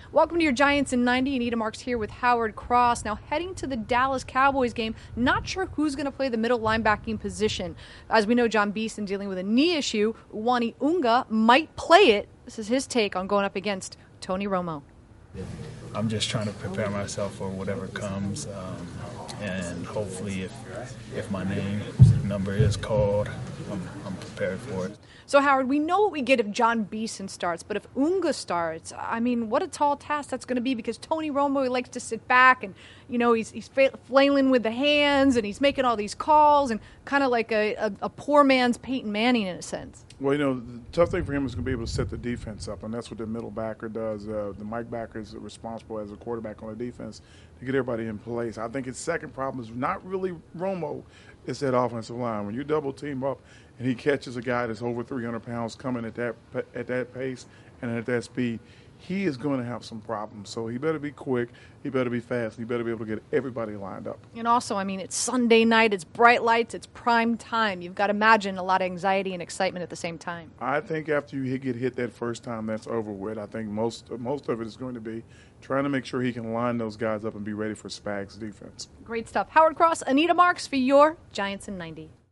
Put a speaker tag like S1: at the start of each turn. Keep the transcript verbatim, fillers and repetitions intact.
S1: Welcome to your Giants in ninety. Anita Marks here with Howard Cross. Now heading to the Dallas Cowboys game, not sure who's going to play the middle linebacking position. As we know, John Beeson dealing with a knee issue. Uwani Unga might play it. This is his take on going up against Tony Romo.
S2: I'm just trying to prepare myself for whatever comes, um, and hopefully if if my name number is called, I'm, I'm prepared for it.
S1: So, Howard, we know what we get if John Beeson starts, but if Unga starts, I mean, what a tall task that's going to be, because Tony Romo, he likes to sit back and, you know, he's, he's flailing with the hands and he's making all these calls and kind of like a, a, a poor man's Peyton Manning in a sense.
S3: Well, you know, the tough thing for him is going to be able to set the defense up, and that's what the middle backer does. Uh, the Mike backer is responsible as a quarterback on the defense to get everybody in place. I think his second problem is not really Romo, it's that offensive line. When you double team up and he catches a guy that's over three hundred pounds coming at that at that pace and at that speed, he is going to have some problems. So he better be quick, he better be fast, he better be able to get everybody lined up.
S1: And also, I mean, it's Sunday night, it's bright lights, it's prime time. You've got to imagine a lot of anxiety and excitement at the same time.
S3: I think after you get hit that first time, that's over with. I think most most of it is going to be trying to make sure he can line those guys up and be ready for Spags defense.
S1: Great stuff. Howard Cross, Anita Marks for your Giants in ninety.